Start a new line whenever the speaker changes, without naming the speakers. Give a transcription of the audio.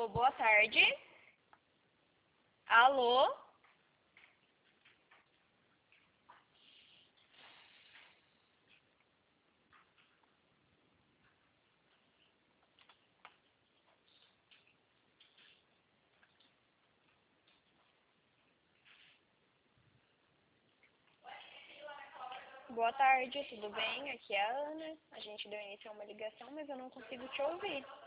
Alô, boa tarde. Alô? Boa tarde, tudo bem? Aqui é a Ana. A gente deu início a uma ligação, mas eu não consigo te ouvir.